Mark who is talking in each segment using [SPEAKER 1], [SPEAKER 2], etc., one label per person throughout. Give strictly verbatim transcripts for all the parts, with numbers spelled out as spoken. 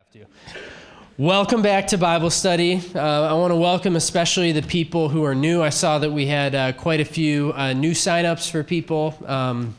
[SPEAKER 1] have to. Welcome back to Bible study. Uh, I want to welcome especially the people who are new. I saw that we had uh, quite a few uh, new signups for people. Um,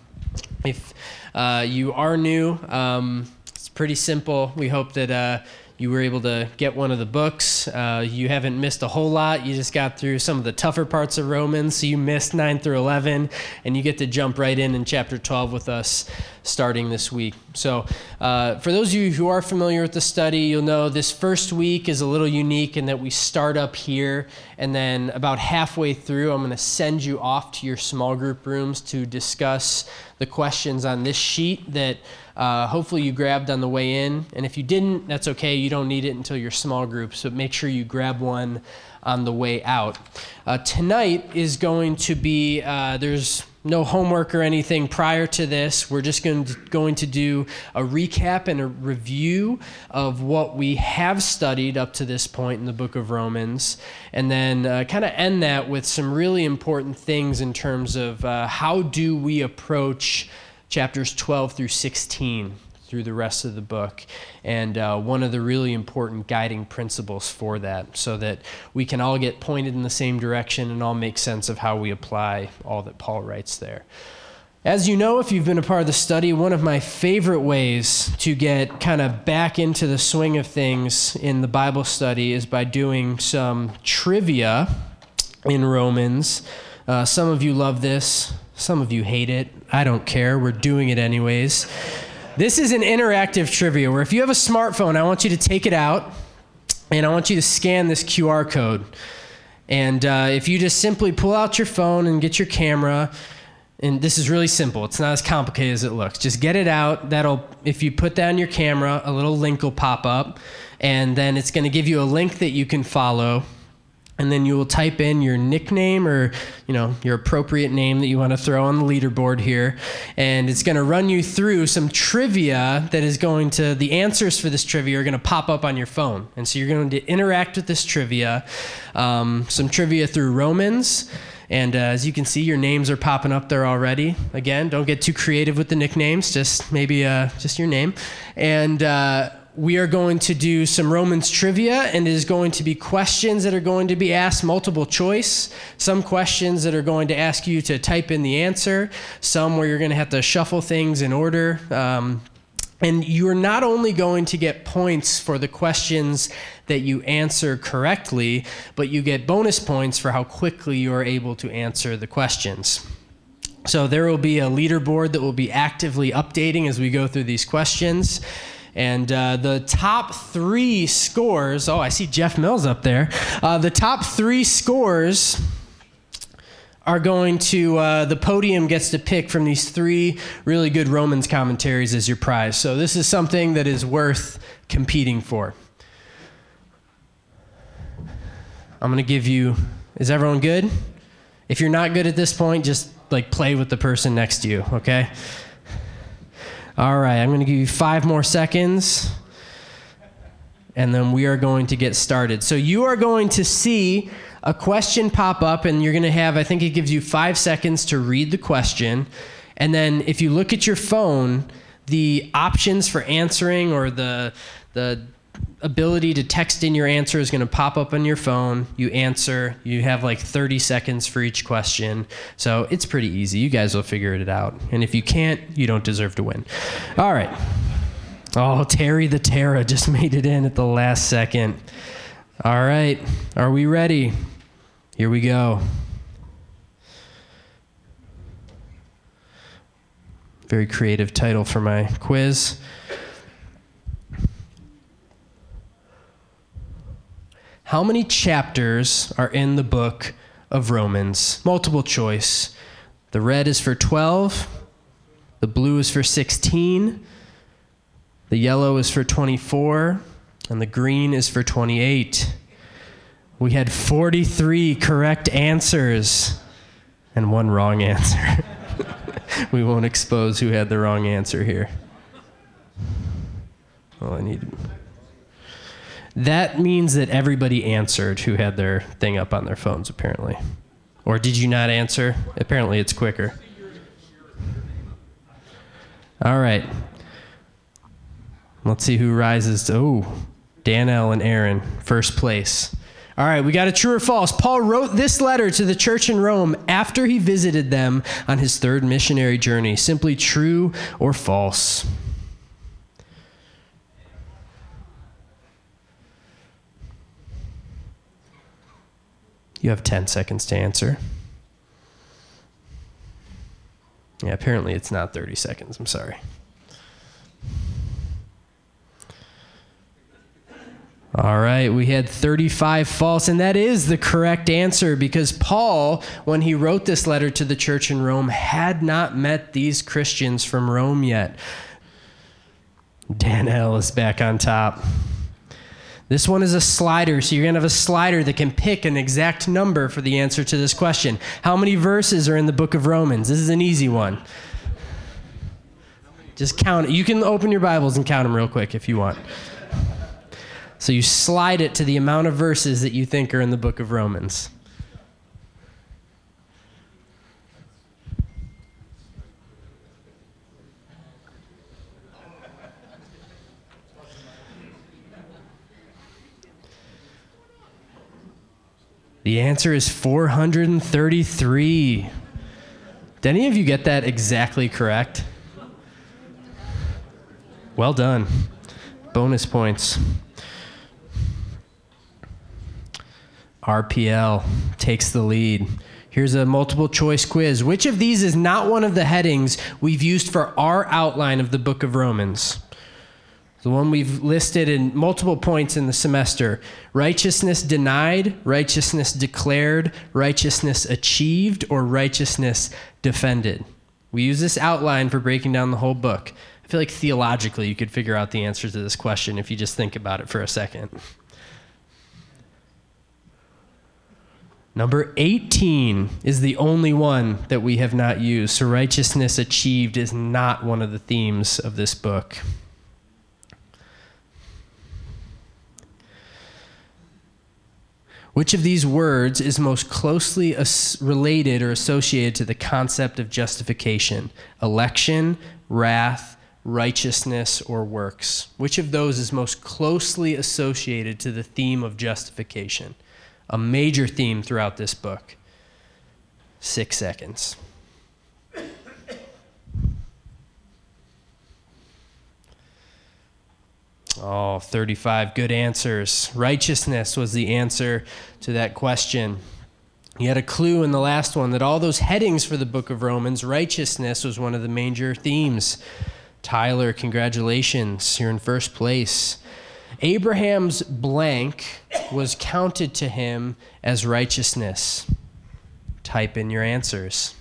[SPEAKER 1] if uh, you are new, um, it's pretty simple. We hope that uh, you were able to get one of the books. Uh, you haven't missed a whole lot. You just got through some of the tougher parts of Romans, so you missed nine through eleven, and you get to jump right in in chapter twelve with us starting this week. So uh, for those of you who are familiar with the study, you'll know this first week is a little unique in that we start up here, and then about halfway through, I'm going to send you off to your small group rooms to discuss the questions on this sheet that uh, hopefully you grabbed on the way in. And if you didn't, that's okay. You don't need it until your small group, so make sure you grab one on the way out. Uh, tonight is going to be, uh, there's no homework or anything prior to this. We're just going to, going to do a recap and a review of what we have studied up to this point in the book of Romans, and then uh, kind of end that with some really important things in terms of uh, how do we approach chapters twelve through sixteen through the rest of the book, and uh, one of the really important guiding principles for that, so that we can all get pointed in the same direction and all make sense of how we apply all that Paul writes there. As you know, if you've been a part of the study, one of my favorite ways to get kind of back into the swing of things in the Bible study is by doing some trivia in Romans. Uh, some of you love this, some of you hate it. I don't care, we're doing it anyways. This is an interactive trivia where if you have a smartphone, I want you to take it out and I want you to scan this Q R code. And uh, if you just simply pull out your phone and get your camera, and this is really simple. It's not as complicated as it looks. Just get it out. That'll, if you put that on your camera, a little link will pop up, and then it's going to give you a link that you can follow. And then you will type in your nickname or, you know, your appropriate name that you want to throw on the leaderboard here. And it's going to run you through some trivia that is going to, the answers for this trivia are going to pop up on your phone. And so you're going to interact with this trivia, um, some trivia through Romans. And uh, as you can see, your names are popping up there already. Again, don't get too creative with the nicknames, just maybe uh, just your name. And uh, we are going to do some Romans trivia, and it is going to be questions that are going to be asked multiple choice, some questions that are going to ask you to type in the answer, some where you're going to have to shuffle things in order. Um, and you're not only going to get points for the questions that you answer correctly, but you get bonus points for how quickly you are able to answer the questions. So there will be a leaderboard that will be actively updating as we go through these questions. And uh, the top three scores, oh, I see Jeff Mills up there. Uh, the top three scores are going to, uh, the podium gets to pick from these three really good Romans commentaries as your prize. So this is something that is worth competing for. I'm going to give you, is everyone good? If you're not good at this point, just like play with the person next to you, okay? All right, I'm going to give you five more seconds, and then we are going to get started. So you are going to see a question pop up, and you're going to have, I think it gives you five seconds to read the question. And then if you look at your phone, the options for answering or the the ability to text in your answer is going to pop up on your phone. You answer. You have like thirty seconds for each question. So it's pretty easy. You guys will figure it out. And if you can't, you don't deserve to win. All right. Oh, Terry the Terra just made it in at the last second. All right. Are we ready? Here we go. Very creative title for my quiz. How many chapters are in the book of Romans? Multiple choice. The red is for twelve. The blue is for sixteen. The yellow is for twenty-four. And the green is for twenty-eight. We had forty-three correct answers and one wrong answer. We won't expose who had the wrong answer here. Well, I need... That means that everybody answered who had their thing up on their phones, apparently. Or did you not answer? Apparently it's quicker. All right. Let's see who rises to, oh, Danelle and Aaron, first place. All right, we got a true or false. Paul wrote this letter to the church in Rome after he visited them on his third missionary journey. Simply true or false. You have ten seconds to answer. Yeah, apparently it's not thirty seconds. I'm sorry. All right, we had thirty-five false, and that is the correct answer because Paul, when he wrote this letter to the church in Rome, had not met these Christians from Rome yet. Danelle is back on top. This one is a slider, so you're going to have a slider that can pick an exact number for the answer to this question. How many verses are in the book of Romans? This is an easy one. Just count it. You can open your Bibles and count them real quick if you want. So you slide it to the amount of verses that you think are in the book of Romans. The answer is four hundred thirty-three. Did any of you get that exactly correct? Well done. Bonus points. R P L takes the lead. Here's a multiple choice quiz. Which of these is not one of the headings we've used for our outline of the book of Romans? The one we've listed in multiple points in the semester. Righteousness denied, righteousness declared, righteousness achieved, or righteousness defended. We use this outline for breaking down the whole book. I feel like theologically you could figure out the answer to this question if you just think about it for a second. Number eighteen is the only one that we have not used. So righteousness achieved is not one of the themes of this book. Which of these words is most closely as- related or associated to the concept of justification? Election, wrath, righteousness, or works? Which of those is most closely associated to the theme of justification? A major theme throughout this book. Six seconds. Oh, thirty-five good answers. Righteousness was the answer to that question. You had a clue in the last one that all those headings for the book of Romans, righteousness was one of the major themes. Tyler, congratulations. You're in first place. Abraham's blank was counted to him as righteousness. Type in your answers.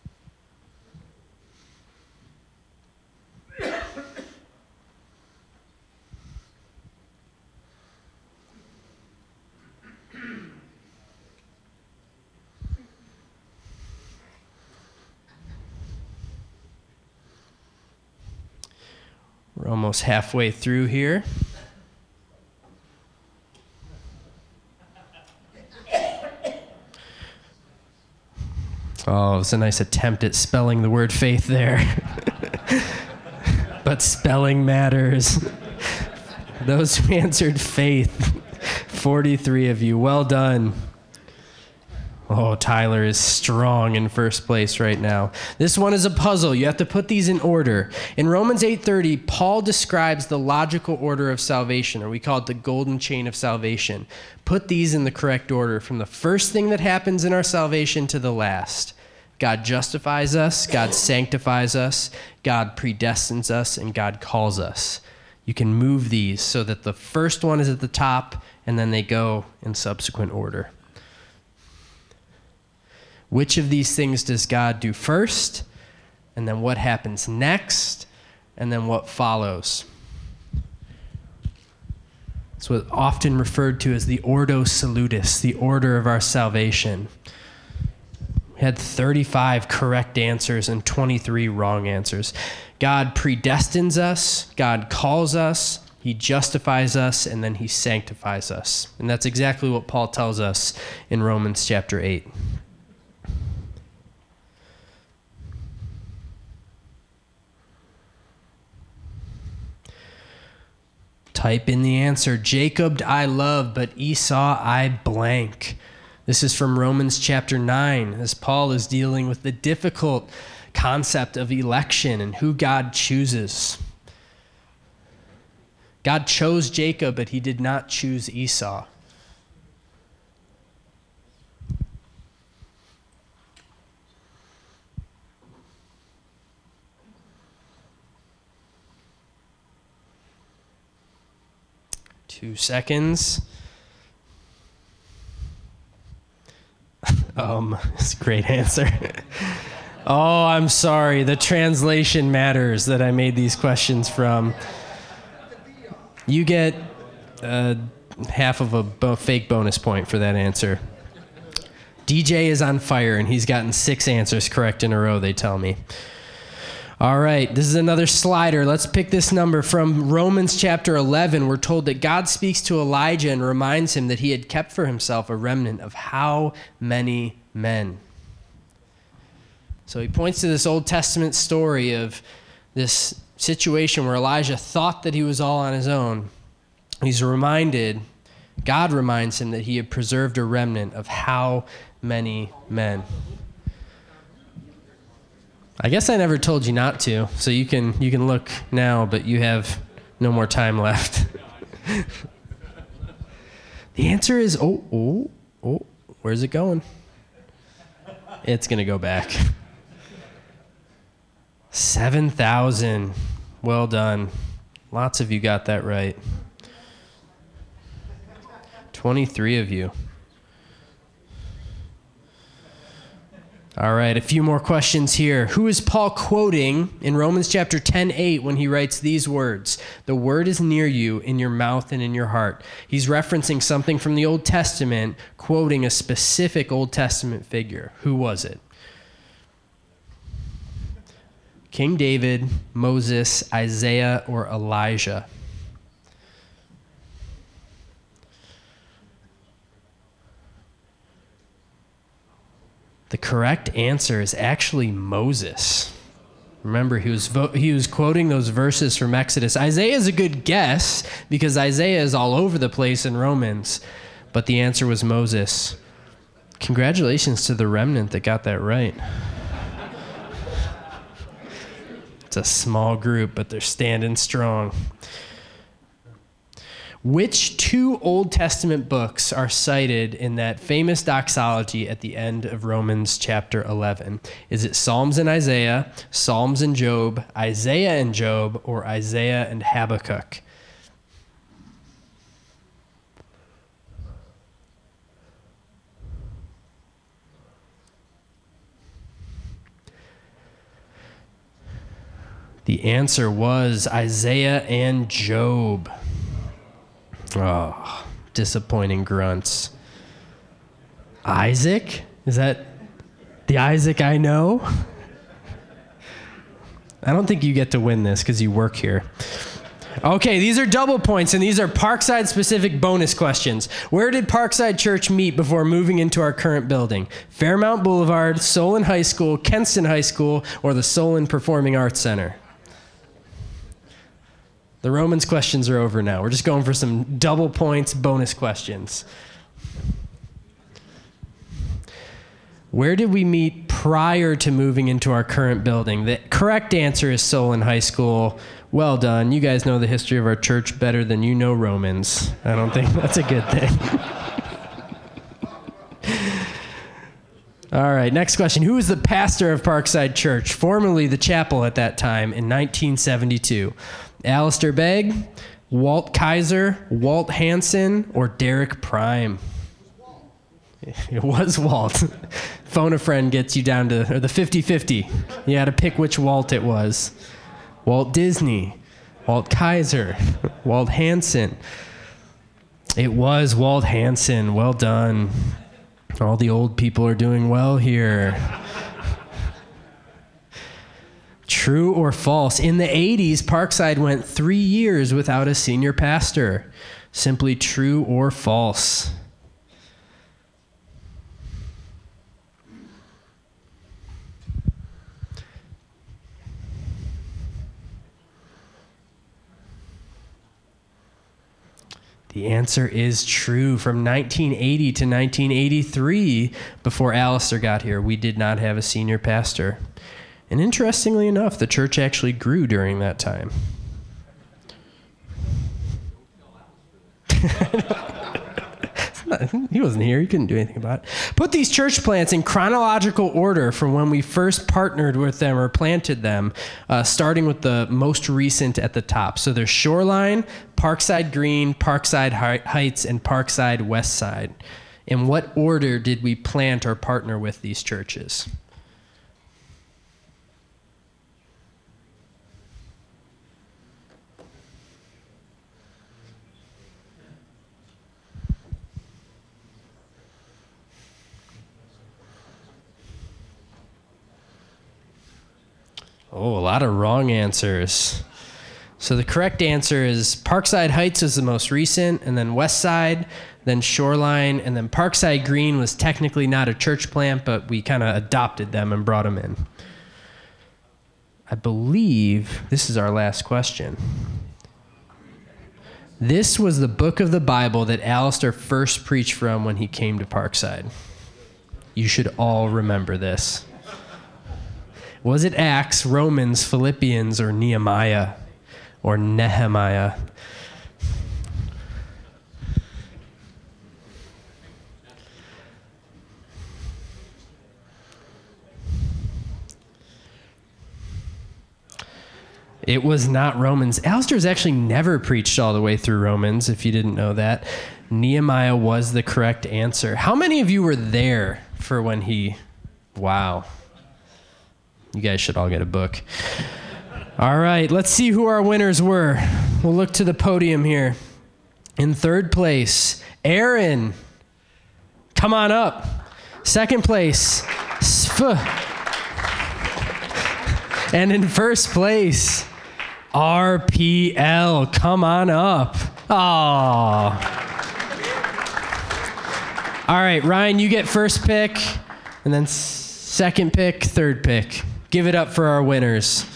[SPEAKER 1] We're almost halfway through here. Oh, it was a nice attempt at spelling the word faith there. But spelling matters. Those who answered faith, forty-three of you. Well done. Oh, Tyler is strong in first place right now. This one is a puzzle. You have to put these in order. In Romans eight thirty, Paul describes the logical order of salvation, or we call it the golden chain of salvation. Put these in the correct order from the first thing that happens in our salvation to the last. God justifies us, God sanctifies us, God predestines us, and God calls us. You can move these so that the first one is at the top, and then they go in subsequent order. Which of these things does God do first? And then what happens next? And then what follows? It's what's often referred to as the Ordo Salutis, the order of our salvation. We had thirty-five correct answers and twenty-three wrong answers. God predestines us, God calls us, He justifies us, and then He sanctifies us. And that's exactly what Paul tells us in Romans chapter eight. Type in the answer. Jacob I love, but Esau I blank. This is from Romans chapter nine, as Paul is dealing with the difficult concept of election and who God chooses. God chose Jacob, but he did not choose Esau. Two seconds. um, it's a great answer. Oh, I'm sorry. The translation matters that I made these questions from. You get uh, half of a bo- fake bonus point for that answer. D J is on fire, and he's gotten six answers correct in a row, they tell me. All right, this is another slider. Let's pick this number from Romans chapter eleven. We're told that God speaks to Elijah and reminds him that he had kept for himself a remnant of how many men? So he points to this Old Testament story of this situation where Elijah thought that he was all on his own. He's reminded, God reminds him that he had preserved a remnant of how many men? I guess I never told you not to, so you can you can look now, but you have no more time left. The answer is, oh, oh, oh, where's it going? It's going to go back. seven thousand. Well done. Lots of you got that right. twenty-three of you. All right, a few more questions here. Who is Paul quoting in Romans chapter ten eight when he writes these words? The word is near you, in your mouth and in your heart. He's referencing something from the Old Testament, quoting a specific Old Testament figure. Who was it? King David, Moses, Isaiah, or Elijah? The correct answer is actually Moses. Remember, he was vo- he was quoting those verses from Exodus. Isaiah is a good guess because Isaiah is all over the place in Romans, but the answer was Moses. Congratulations to the remnant that got that right. It's a small group, but they're standing strong. Which two Old Testament books are cited in that famous doxology at the end of Romans chapter eleven? Is it Psalms and Isaiah, Psalms and Job, Isaiah and Job, or Isaiah and Habakkuk? The answer was Isaiah and Job. Oh, disappointing grunts. Isaac? Is that the Isaac I know? I don't think you get to win this because you work here. Okay, these are double points, and these are Parkside-specific bonus questions. Where did Parkside Church meet before moving into our current building? Fairmount Boulevard, Solon High School, Kenston High School, or the Solon Performing Arts Center? The Romans questions are over now. We're just going for some double points bonus questions. Where did we meet prior to moving into our current building? The correct answer is Solon High School. Well done. You guys know the history of our church better than you know Romans. I don't think that's a good thing. All right, next question. Who was the pastor of Parkside Church, formerly the chapel at that time, in nineteen seventy-two? Alistair Begg, Walt Kaiser, Walt Hansen, or Derek Prime? It was Walt. Phone a friend gets you down to or the fifty-fifty. You had to pick which Walt it was. Walt Disney, Walt Kaiser, Walt Hansen. It was Walt Hansen. Well done. All the old people are doing well here. True or false? In the eighties, Parkside went three years without a senior pastor. Simply true or false? The answer is true. From nineteen eighty to nineteen eighty-three, before Alistair got here, we did not have a senior pastor. And interestingly enough, the church actually grew during that time. He wasn't here. He couldn't do anything about it. Put these church plants in chronological order from when we first partnered with them or planted them, uh, starting with the most recent at the top. So there's Shoreline, Parkside Green, Parkside Heights, and Parkside West Side. In what order did we plant or partner with these churches? Oh, a lot of wrong answers. So the correct answer is Parkside Heights is the most recent, and then West Side, then Shoreline, and then Parkside Green was technically not a church plant, but we kind of adopted them and brought them in. I believe this is our last question. This was the book of the Bible that Alistair first preached from when he came to Parkside. You should all remember this. Was it Acts, Romans, Philippians, or Nehemiah, or Nehemiah? It was not Romans. Alistair's actually never preached all the way through Romans, if you didn't know that. Nehemiah was the correct answer. How many of you were there for when he... Wow. You guys should all get a book. All right, let's see who our winners were. We'll look to the podium here. In third place, Aaron. Come on up. Second place, Sf. And in first place, R P L. Come on up. Aww. All right, Ryan, you get first pick, and then second pick, third pick. Give it up for our winners.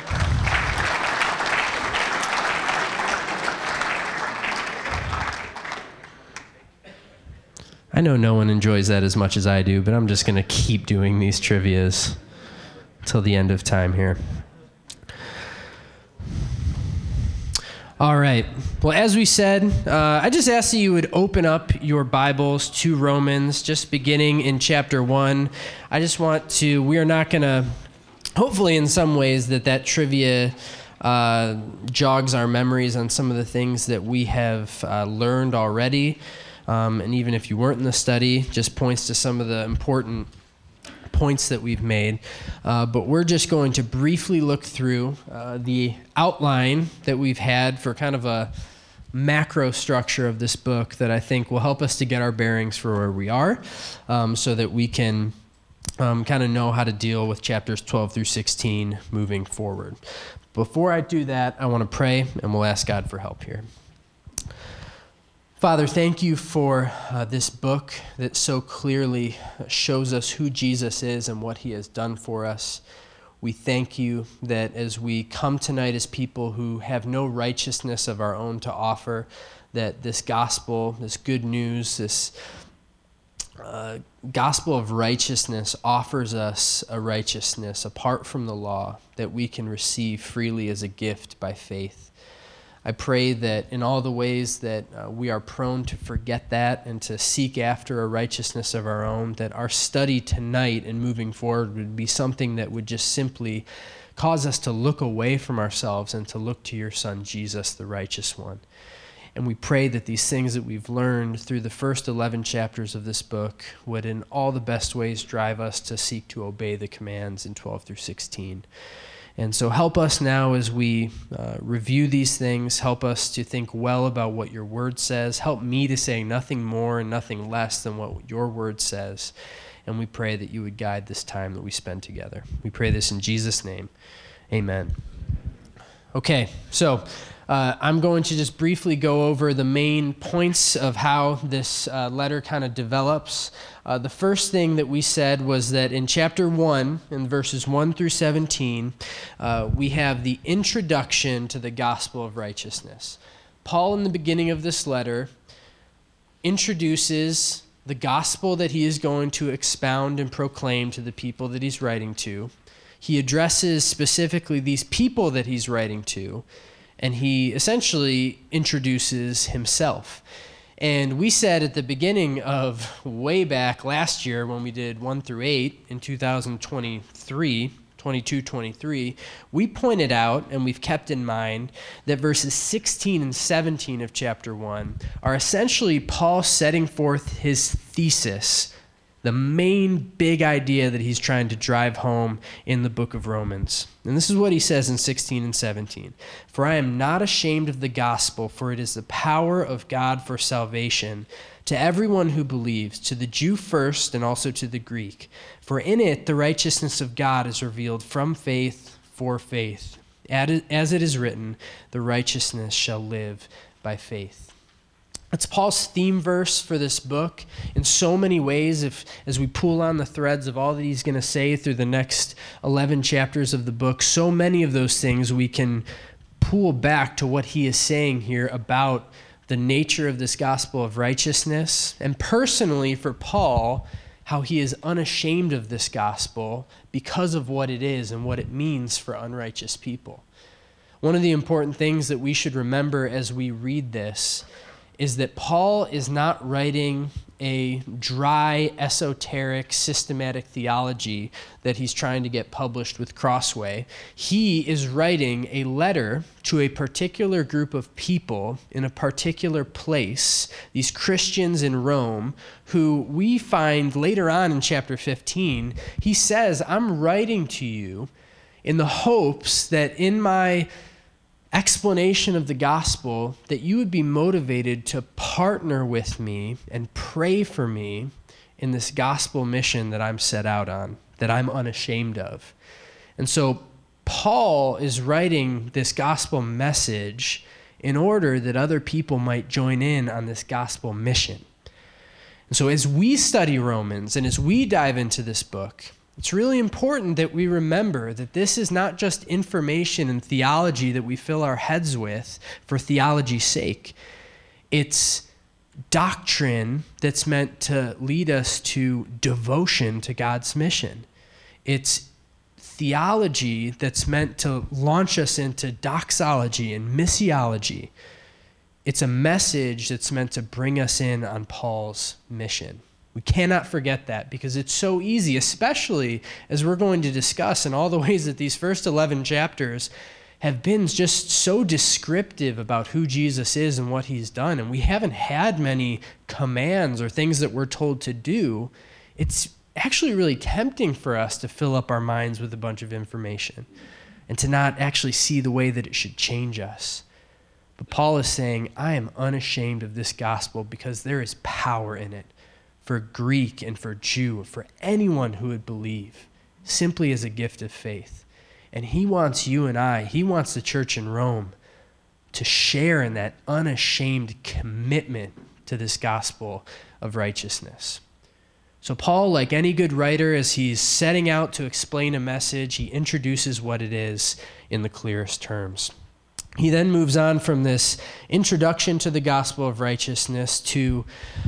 [SPEAKER 1] I know no one enjoys that as much as I do, but I'm just going to keep doing these trivias till the end of time here. All right. Well, as we said, uh, I just asked that you would open up your Bibles to Romans, just beginning in chapter one. I just want to, we are not going to, hopefully in some ways that that trivia uh, jogs our memories on some of the things that we have uh, learned already. Um, and even if you weren't in the study, just points to some of the important points that we've made. Uh, but we're just going to briefly look through uh, the outline that we've had for kind of a macro structure of this book that I think will help us to get our bearings for where we are, um, so that we can um, kind of know how to deal with chapters twelve through sixteen moving forward. Before I do that, I want to pray, and we'll ask God for help here. Father, thank you for uh, this book that so clearly shows us who Jesus is and what he has done for us. We thank you that as we come tonight as people who have no righteousness of our own to offer, that this gospel, this good news, this uh, gospel of righteousness offers us a righteousness apart from the law that we can receive freely as a gift by faith. I pray that in all the ways that uh, we are prone to forget that and to seek after a righteousness of our own, that our study tonight and moving forward would be something that would just simply cause us to look away from ourselves and to look to your Son, Jesus, the righteous one. And we pray that these things that we've learned through the first eleven chapters of this book would in all the best ways drive us to seek to obey the commands in twelve through sixteen. And so help us now as we uh, review these things. Help us to think well about what your word says. Help me to say nothing more and nothing less than what your word says. And we pray that you would guide this time that we spend together. We pray this in Jesus' name. Amen. Okay, so uh, I'm going to just briefly go over the main points of how this uh, letter kind of develops. Uh, the first thing that we said was that in chapter one, in verses one through seventeen, uh, we have the introduction to the gospel of righteousness. Paul, in the beginning of this letter, introduces the gospel that he is going to expound and proclaim to the people that he's writing to. He addresses specifically these people that he's writing to, and he essentially introduces himself. And we said at the beginning of way back last year when we did one through eight in two thousand twenty-three, twenty-two, twenty-three, we pointed out, and we've kept in mind, that verses sixteen and seventeen of chapter one are essentially Paul setting forth his thesis, the main big idea that he's trying to drive home in the book of Romans. And this is what he says in sixteen and seventeen. For I am not ashamed of the gospel, for it is the power of God for salvation to everyone who believes, to the Jew first and also to the Greek. For in it the righteousness of God is revealed from faith for faith. As it is written, the righteousness shall live by faith. That's Paul's theme verse for this book in so many ways. If as we pull on the threads of all that he's going to say through the next eleven chapters of the book, so many of those things we can pull back to what he is saying here about the nature of this gospel of righteousness, and personally for Paul, how he is unashamed of this gospel because of what it is and what it means for unrighteous people. One of the important things that we should remember as we read this is that Paul is not writing a dry, esoteric, systematic theology that he's trying to get published with Crossway. He is writing a letter to a particular group of people in a particular place, these Christians in Rome, who we find later on in chapter fifteen, he says, I'm writing to you in the hopes that in my explanation of the gospel, that you would be motivated to partner with me and pray for me in this gospel mission that I'm set out on, that I'm unashamed of. And so Paul is writing this gospel message in order that other people might join in on this gospel mission. And so as we study Romans and as we dive into this book, it's really important that we remember that this is not just information and theology that we fill our heads with for theology's sake. It's doctrine that's meant to lead us to devotion to God's mission. It's theology that's meant to launch us into doxology and missiology. It's a message that's meant to bring us in on Paul's mission. We cannot forget that because it's so easy, especially as we're going to discuss in all the ways that these first eleven chapters have been just so descriptive about who Jesus is and what he's done. And we haven't had many commands or things that we're told to do. It's actually really tempting for us to fill up our minds with a bunch of information and to not actually see the way that it should change us. But Paul is saying, I am unashamed of this gospel because there is power in it, for Greek and for Jew, for anyone who would believe, simply as a gift of faith. And he wants you and I, he wants the church in Rome to share in that unashamed commitment to this gospel of righteousness. So Paul, like any good writer, as he's setting out to explain a message, he introduces what it is in the clearest terms. He then moves on from this introduction to the gospel of righteousness to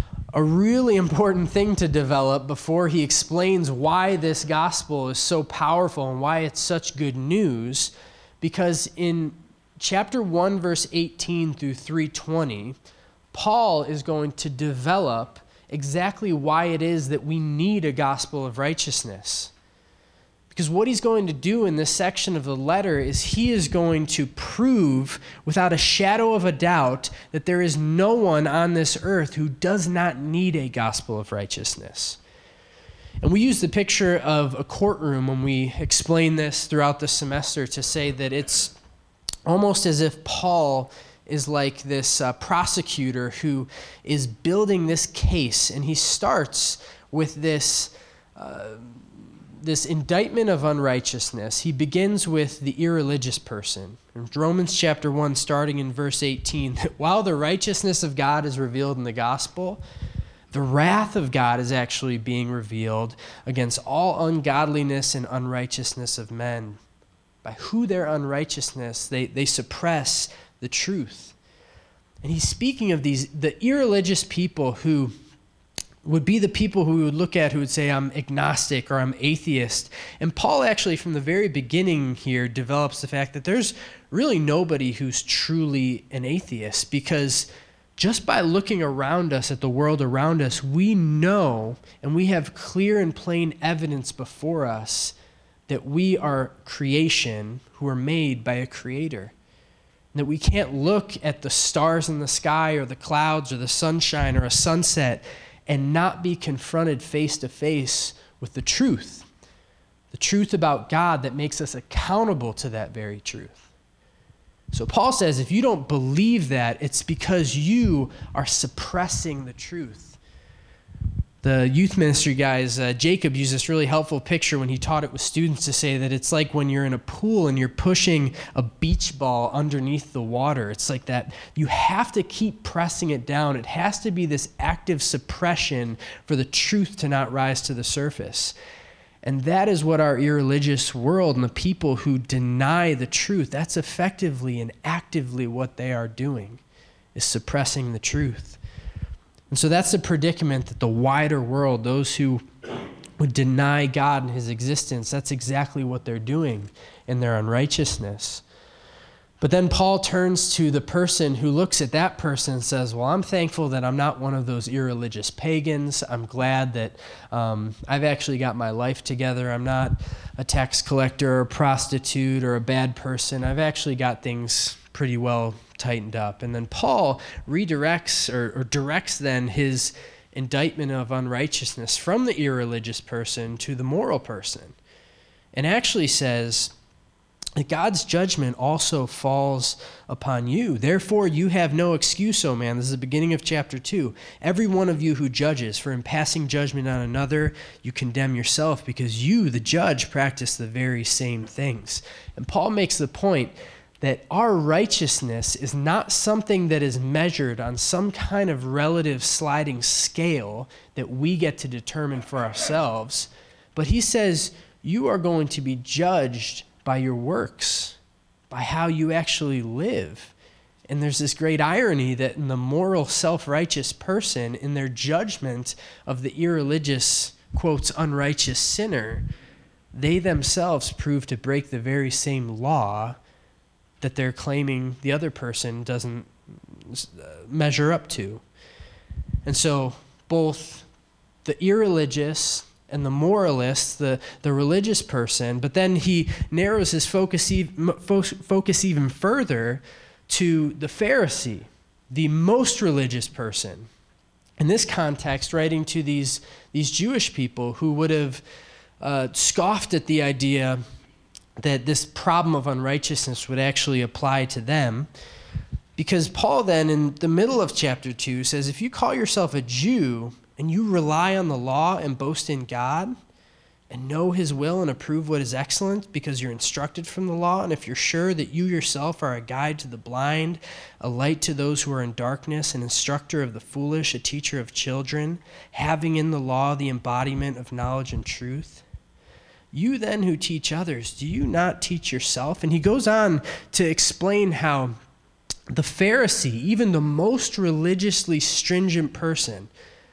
[SPEAKER 1] a really important thing to develop before he explains why this gospel is so powerful and why it's such good news, because in chapter one, verse eighteen through three twenty, Paul is going to develop exactly why it is that we need a gospel of righteousness. Because what he's going to do in this section of the letter is he is going to prove without a shadow of a doubt that there is no one on this earth who does not need a gospel of righteousness. And we use the picture of a courtroom when we explain this throughout the semester to say that it's almost as if Paul is like this uh, prosecutor who is building this case, and he starts with this uh, this indictment of unrighteousness. He begins with the irreligious person. In Romans chapter one, starting in verse eighteen, that while the righteousness of God is revealed in the gospel, the wrath of God is actually being revealed against all ungodliness and unrighteousness of men. By who their unrighteousness, they, they suppress the truth. And he's speaking of these, the irreligious people who would be the people who we would look at who would say, I'm agnostic or I'm atheist. And Paul actually, from the very beginning here, develops the fact that there's really nobody who's truly an atheist, because just by looking around us at the world around us, we know and we have clear and plain evidence before us that we are creation who are made by a creator. And that we can't look at the stars in the sky or the clouds or the sunshine or a sunset and not be confronted face to face with the truth. The truth about God that makes us accountable to that very truth. So Paul says, if you don't believe that, it's because you are suppressing the truth. The youth ministry guys, uh, Jacob used this really helpful picture when he taught it with students to say that it's like when you're in a pool and you're pushing a beach ball underneath the water. It's like that. You have to keep pressing it down. It has to be this active suppression for the truth to not rise to the surface. And that is what our irreligious world and the people who deny the truth, that's effectively and actively what they are doing, is suppressing the truth. And so that's the predicament that the wider world, those who would deny God and his existence, that's exactly what they're doing in their unrighteousness. But then Paul turns to the person who looks at that person and says, well, I'm thankful that I'm not one of those irreligious pagans. I'm glad that um, I've actually got my life together. I'm not a tax collector or a prostitute or a bad person. I've actually got things pretty well tightened up. And then Paul redirects or, or directs then his indictment of unrighteousness from the irreligious person to the moral person, and actually says that God's judgment also falls upon you. Therefore, you have no excuse, O man. This is the beginning of chapter two. Every one of you who judges, for in passing judgment on another, you condemn yourself, because you, the judge, practice the very same things. And Paul makes the point that our righteousness is not something that is measured on some kind of relative sliding scale that we get to determine for ourselves. But he says you are going to be judged by your works, by how you actually live. And there's this great irony that in the moral, self-righteous person, in their judgment of the irreligious, quotes, unrighteous sinner, they themselves prove to break the very same law that they're claiming the other person doesn't measure up to. And so both the irreligious and the moralist, the, the religious person, but then he narrows his focus, focus even further to the Pharisee, the most religious person. In this context, writing to these, these Jewish people who would have uh, scoffed at the idea that this problem of unrighteousness would actually apply to them. Because Paul then, in the middle of chapter two, says, if you call yourself a Jew and you rely on the law and boast in God and know his will and approve what is excellent because you're instructed from the law, and if you're sure that you yourself are a guide to the blind, a light to those who are in darkness, an instructor of the foolish, a teacher of children, having in the law the embodiment of knowledge and truth, you then who teach others, do you not teach yourself? And he goes on to explain how the Pharisee, even the most religiously stringent person,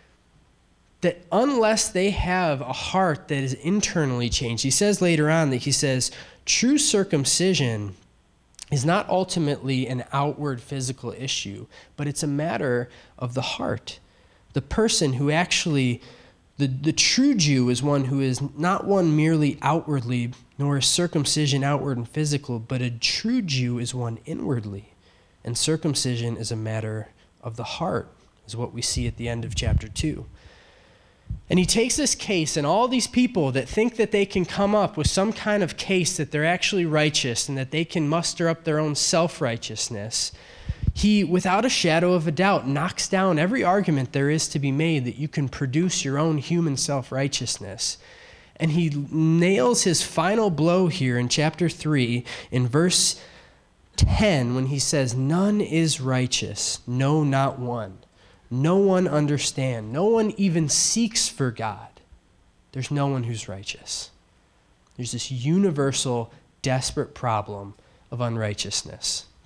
[SPEAKER 1] that unless they have a heart that is internally changed, he says later on that he says, true circumcision is not ultimately an outward physical issue, but it's a matter of the heart. The person who actually The, the true Jew is one who is not one merely outwardly, nor is circumcision outward and physical, but a true Jew is one inwardly. And circumcision is a matter of the heart, is what we see at the end of chapter two. And he takes this case and all these people that think that they can come up with some kind of case that they're actually righteous and that they can muster up their own self-righteousness. He, without a shadow of a doubt, knocks down every argument there is to be made that you can produce your own human self-righteousness. And he nails his final blow here in chapter three in verse ten when he says, none is righteous, no, not one. No one understand. No one even seeks for God. There's no one who's righteous. There's this universal, desperate problem of unrighteousness.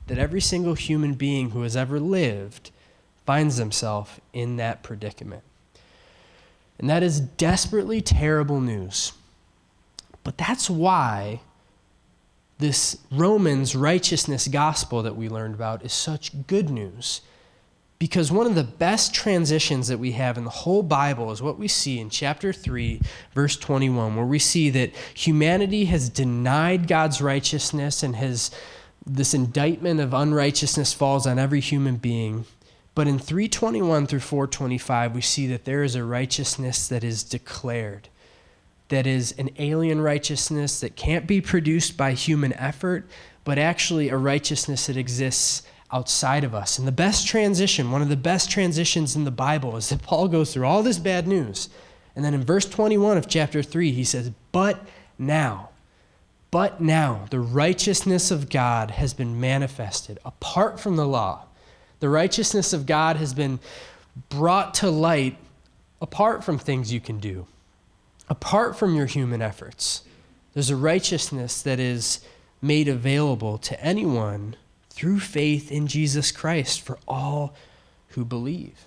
[SPEAKER 1] that every single human being who has ever lived finds themselves in that predicament. And that is desperately terrible news. But that's why this Romans righteousness gospel that we learned about is such good news. Because one of the best transitions that we have in the whole Bible is what we see in chapter three, verse twenty-one, where we see that humanity has denied God's righteousness and has this indictment of unrighteousness falls on every human being. But in three twenty-one through four twenty-five, we see that there is a righteousness that is declared, that is an alien righteousness that can't be produced by human effort, but actually a righteousness that exists outside of us. And the best transition, one of the best transitions in the Bible, is that Paul goes through all this bad news. And then in verse twenty-one of chapter three, he says, but now, but now the righteousness of God has been manifested apart from the law. The righteousness of God has been brought to light apart from things you can do, apart from your human efforts. There's a righteousness that is made available to anyone through faith in Jesus Christ for all who believe.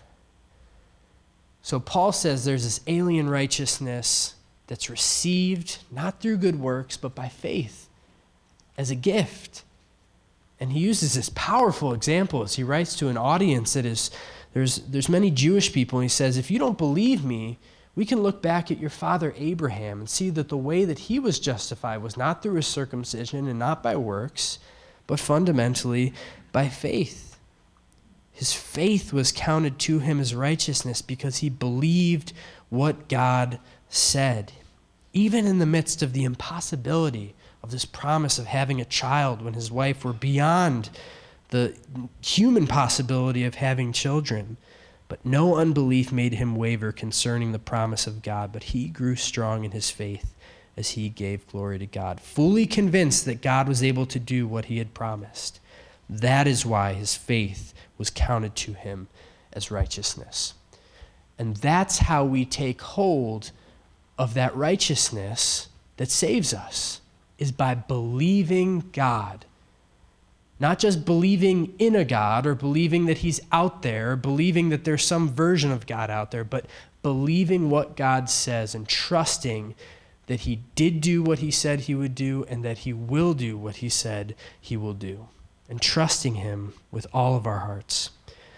[SPEAKER 1] So Paul says there's this alien righteousness that's received not through good works, but by faith as a gift. And he uses this powerful example as he writes to an audience that is, there's, there's many Jewish people, and he says, if you don't believe me, we can look back at your father Abraham and see that the way that he was justified was not through his circumcision and not by works, but fundamentally by faith. His faith was counted to him as righteousness because he believed what God said. Even in the midst of the impossibility of this promise of having a child when his wife were beyond the human possibility of having children. But no unbelief made him waver concerning the promise of God, but he grew strong in his faith as he gave glory to God, fully convinced that God was able to do what he had promised. That is why his faith was counted to him as righteousness. And that's how we take hold of that righteousness that saves us, is by believing God. Not just believing in a God or believing that he's out there, or believing that there's some version of God out there, but believing what God says and trusting that he did do what he said he would do and that he will do what he said he will do, and trusting him with all of our hearts.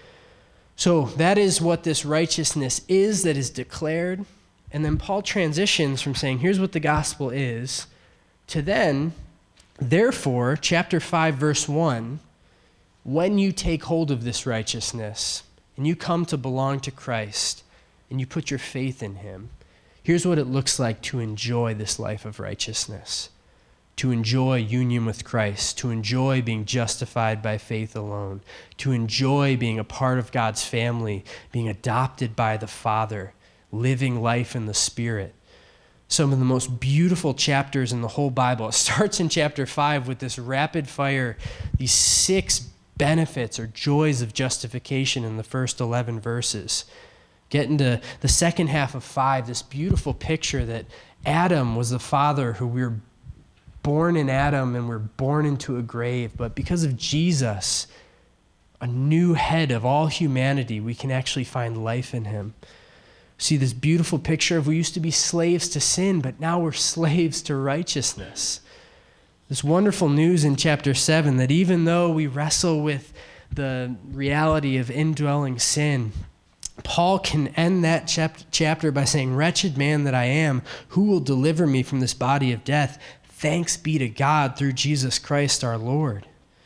[SPEAKER 1] So that is what this righteousness is that is declared. And then Paul transitions from saying, here's what the gospel is, to then, therefore, chapter five, verse one, when you take hold of this righteousness and you come to belong to Christ and you put your faith in him, here's what it looks like to enjoy this life of righteousness, to enjoy union with Christ, to enjoy being justified by faith alone, to enjoy being a part of God's family, being adopted by the Father, living life in the Spirit. Some of the most beautiful chapters in the whole Bible. It starts in chapter five with this rapid fire, these six benefits or joys of justification in the first eleven verses. Get into the second half of five, this beautiful picture that Adam was the father who we were born in Adam and we're born into a grave. But because of Jesus, a new head of all humanity, we can actually find life in him. See this beautiful picture of we used to be slaves to sin, but now we're slaves to righteousness. This wonderful news in chapter seven that even though we wrestle with the reality of indwelling sin, Paul can end that chap- chapter by saying, wretched man that I am, who will deliver me from this body of death? Thanks be to God through Jesus Christ our Lord.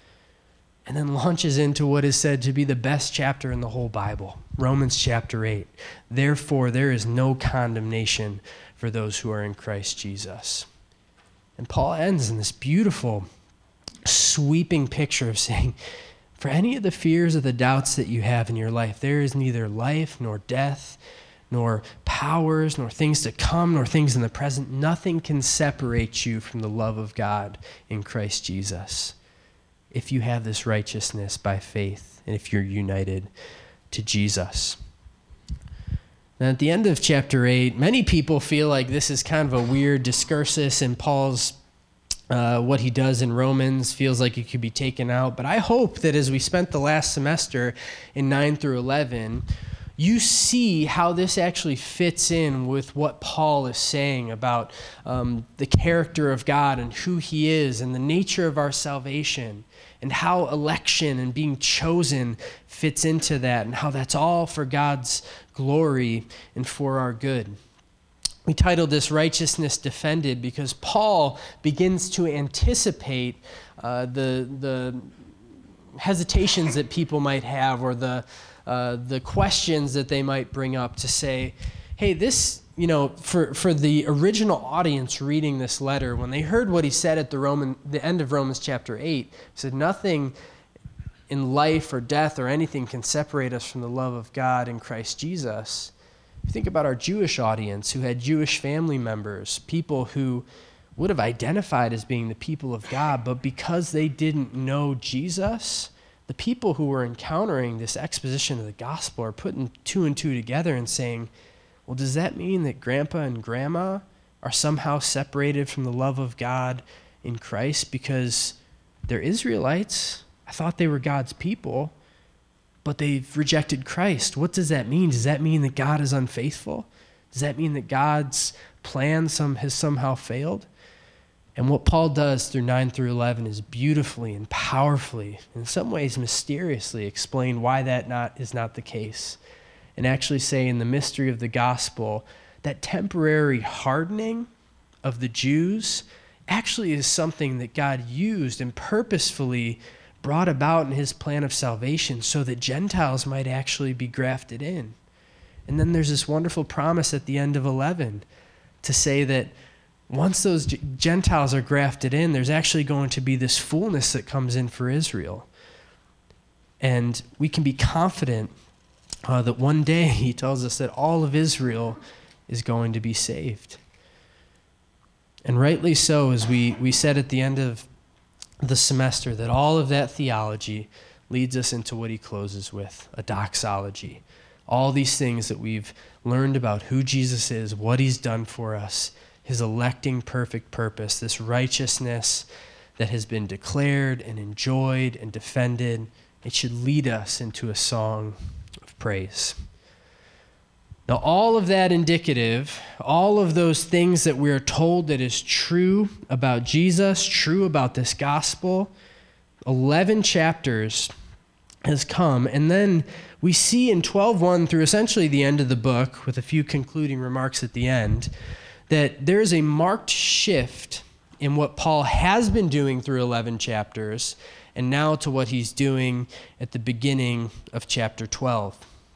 [SPEAKER 1] And then launches into what is said to be the best chapter in the whole Bible, Romans chapter eight. Therefore, there is no condemnation for those who are in Christ Jesus. And Paul ends in this beautiful, sweeping picture of saying, for any of the fears or the doubts that you have in your life, there is neither life nor death, nor powers, nor things to come, nor things in the present. Nothing can separate you from the love of God in Christ Jesus, if you have this righteousness by faith and if you're united to Jesus. Now, at the end of chapter eight, many people feel like this is kind of a weird discursus in Paul's Uh, what he does in Romans feels like it could be taken out. But I hope that as we spent the last semester in nine through eleven, you see how this actually fits in with what Paul is saying about um, the character of God and who he is and the nature of our salvation and how election and being chosen fits into that and how that's all for God's glory and for our good. We titled this Righteousness Defended because Paul begins to anticipate uh, the, the hesitations that people might have or the, uh, the questions that they might bring up to say, hey, this, you know, for, for the original audience reading this letter, when they heard what he said at the, Roman, the end of Romans chapter eight, he said, nothing in life or death or anything can separate us from the love of God in Christ Jesus. You think about our Jewish audience who had Jewish family members, people who would have identified as being the people of God, but because they didn't know Jesus, the people who were encountering this exposition of the gospel are putting two and two together and saying, well, does that mean that grandpa and grandma are somehow separated from the love of God in Christ because they're Israelites? I thought they were God's people, but they've rejected Christ. What does that mean? Does that mean that God is unfaithful? Does that mean that God's plan some, has somehow failed? And what Paul does through nine through eleven is beautifully and powerfully, in some ways mysteriously, explain why that not is not the case. And actually say in the mystery of the gospel, that temporary hardening of the Jews actually is something that God used and purposefully brought about in his plan of salvation so that Gentiles might actually be grafted in. And then there's this wonderful promise at the end of eleven to say that once those Gentiles are grafted in, there's actually going to be this fullness that comes in for Israel. And we can be confident uh, that one day he tells us that all of Israel is going to be saved. And rightly so, as we, we said at the end of the semester, that all of that theology leads us into what he closes with, a doxology. All these things that we've learned about who Jesus is, what he's done for us, his electing perfect purpose, this righteousness that has been declared and enjoyed and defended, it should lead us into a song of praise. Now, all of that indicative, all of those things that we are told that is true about Jesus, true about this gospel, eleven chapters has come. And then we see in twelve one through essentially the end of the book, with a few concluding remarks at the end, that there is a marked shift in what Paul has been doing through eleven chapters and now to what he's doing at the beginning of chapter twelve.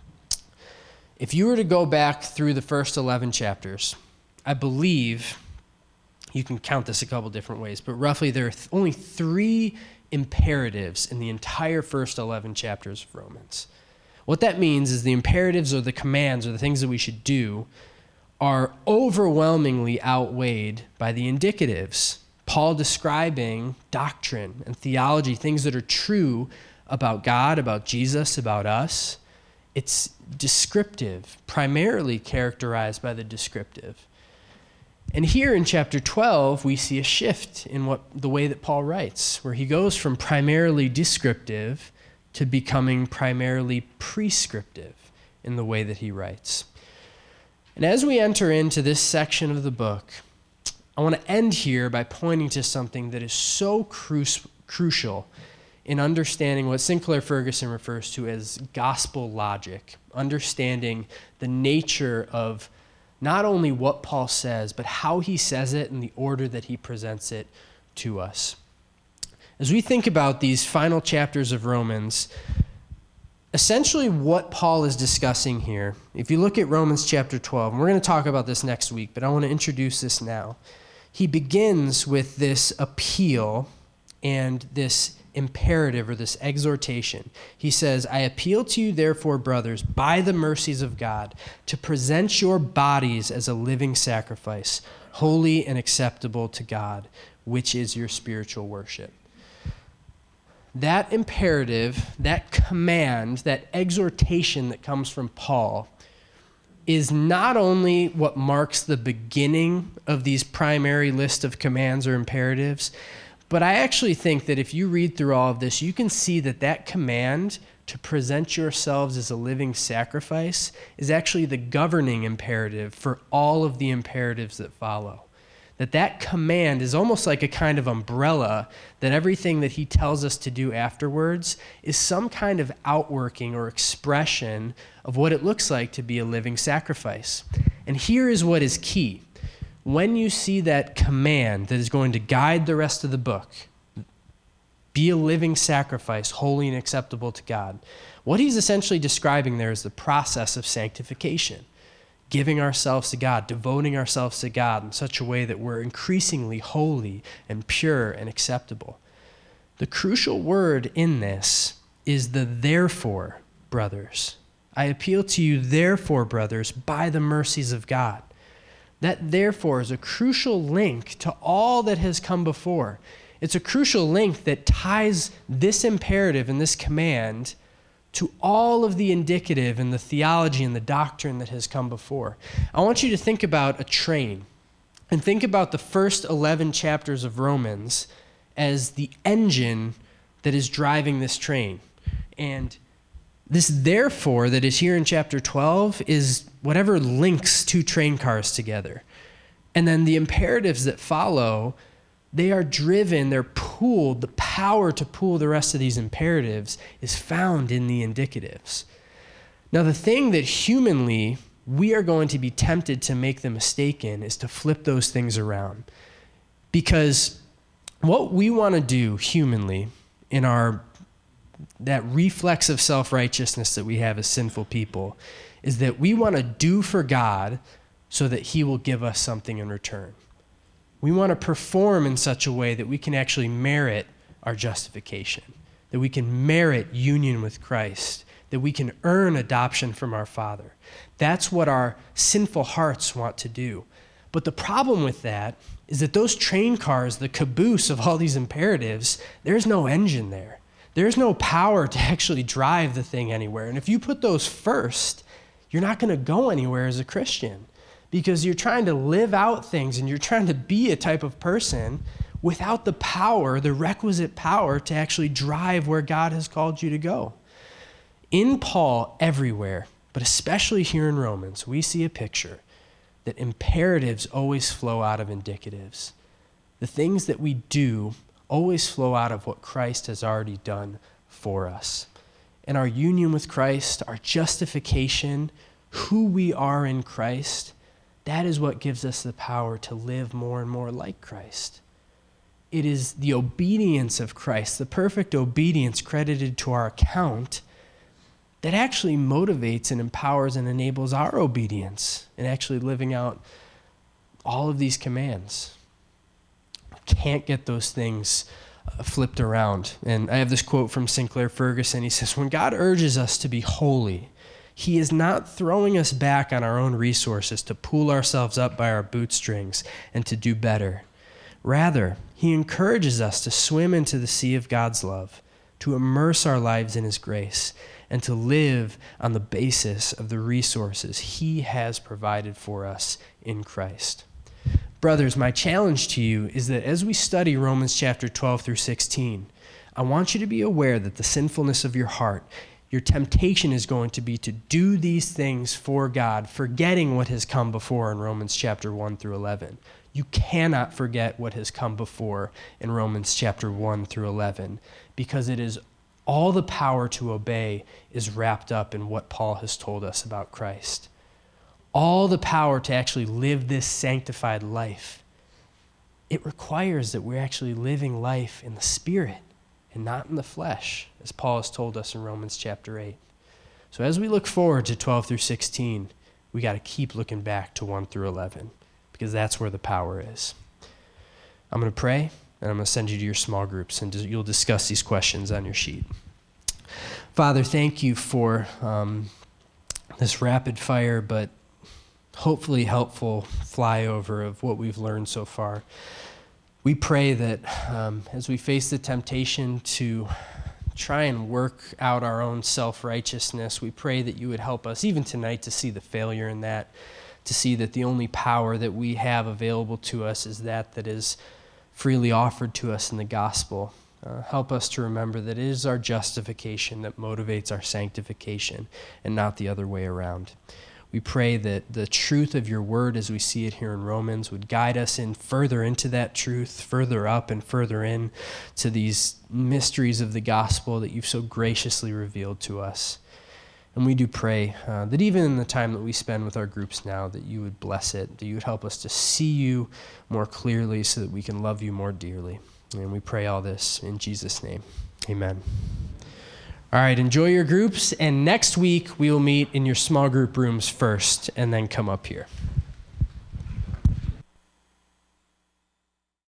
[SPEAKER 1] If you were to go back through the first eleven chapters, I believe, you can count this a couple different ways, but roughly there are th- only three imperatives in the entire first eleven chapters of Romans. What that means is the imperatives or the commands or the things that we should do are overwhelmingly outweighed by the indicatives. Paul describing doctrine and theology, things that are true about God, about Jesus, about us. It's descriptive, primarily characterized by the descriptive. And here in chapter twelve, we see a shift in what the way that Paul writes, where he goes from primarily descriptive to becoming primarily prescriptive in the way that he writes. And as we enter into this section of the book, I want to end here by pointing to something that is so cru- crucial in understanding what Sinclair Ferguson refers to as gospel logic, understanding the nature of not only what Paul says, but how he says it and the order that he presents it to us. As we think about these final chapters of Romans, essentially what Paul is discussing here, if you look at Romans chapter twelve, and we're going to talk about this next week, but I want to introduce this now. He begins with this appeal and this imperative or this exhortation. He says, I appeal to you, therefore, brothers, by the mercies of God, to present your bodies as a living sacrifice, holy and acceptable to God, which is your spiritual worship. That imperative, that command, that exhortation that comes from Paul is not only what marks the beginning of these primary list of commands or imperatives, but I actually think that if you read through all of this, you can see that that command to present yourselves as a living sacrifice is actually the governing imperative for all of the imperatives that follow. That that command is almost like a kind of umbrella, that everything that he tells us to do afterwards is some kind of outworking or expression of what it looks like to be a living sacrifice. And here is what is key. When you see that command that is going to guide the rest of the book, be a living sacrifice, holy and acceptable to God, what he's essentially describing there is the process of sanctification. Giving ourselves to God, devoting ourselves to God in such a way that we're increasingly holy and pure and acceptable. The crucial word in this is the therefore, brothers. I appeal to you, therefore, brothers, by the mercies of God. That therefore is a crucial link to all that has come before. It's a crucial link that ties this imperative and this command to all of the indicative and the theology and the doctrine that has come before. I want you to think about a train and think about the first eleven chapters of Romans as the engine that is driving this train. And this therefore that is here in chapter twelve is whatever links two train cars together. And then the imperatives that follow, they are driven, they're pooled, the power to pool the rest of these imperatives is found in the indicatives. Now, the thing that humanly we are going to be tempted to make the mistake in is to flip those things around. Because what we want to do humanly in our, that reflex of self-righteousness that we have as sinful people, is that we want to do for God so that he will give us something in return. We want to perform in such a way that we can actually merit our justification, that we can merit union with Christ, that we can earn adoption from our Father. That's what our sinful hearts want to do. But the problem with that is that those train cars, the caboose of all these imperatives, there's no engine there. There's no power to actually drive the thing anywhere. And if you put those first, you're not going to go anywhere as a Christian, because you're trying to live out things and you're trying to be a type of person without the power, the requisite power to actually drive where God has called you to go. In Paul, everywhere, but especially here in Romans, we see a picture that imperatives always flow out of indicatives. The things that we do always flow out of what Christ has already done for us. And our union with Christ, our justification, who we are in Christ, that is what gives us the power to live more and more like Christ. It is the obedience of Christ, the perfect obedience credited to our account, that actually motivates and empowers and enables our obedience in actually living out all of these commands. Can't get those things uh, flipped around. And I have this quote from Sinclair Ferguson. He says, "When God urges us to be holy, he is not throwing us back on our own resources to pull ourselves up by our bootstrings and to do better. Rather, he encourages us to swim into the sea of God's love, to immerse our lives in his grace, and to live on the basis of the resources he has provided for us in Christ." Brothers, my challenge to you is that as we study Romans chapter twelve through sixteen, I want you to be aware that the sinfulness of your heart, your temptation is going to be to do these things for God, forgetting what has come before in Romans chapter one through eleven. You cannot forget what has come before in Romans chapter one through eleven, because it is all the power to obey is wrapped up in what Paul has told us about Christ. All the power to actually live this sanctified life, it requires that we're actually living life in the Spirit and not in the flesh, as Paul has told us in Romans chapter eight. So as we look forward to twelve through sixteen, we got to keep looking back to one through eleven, because that's where the power is. I'm going to pray, and I'm going to send you to your small groups, and you'll discuss these questions on your sheet. Father, thank you for um, this rapid fire, but hopefully helpful flyover of what we've learned so far. We pray that um, as we face the temptation to try and work out our own self-righteousness. We pray that you would help us, even tonight, to see the failure in that, to see that the only power that we have available to us is that that is freely offered to us in the gospel. Uh, help us to remember that it is our justification that motivates our sanctification and not the other way around. We pray that the truth of your word as we see it here in Romans would guide us in further into that truth, further up and further in to these mysteries of the gospel that you've so graciously revealed to us. And we do pray uh, that even in the time that we spend with our groups now, that you would bless it, that you would help us to see you more clearly so that we can love you more dearly. And we pray all this in Jesus' name. Amen. All right, enjoy your groups, and next week we will meet in your small group rooms first and then come up here.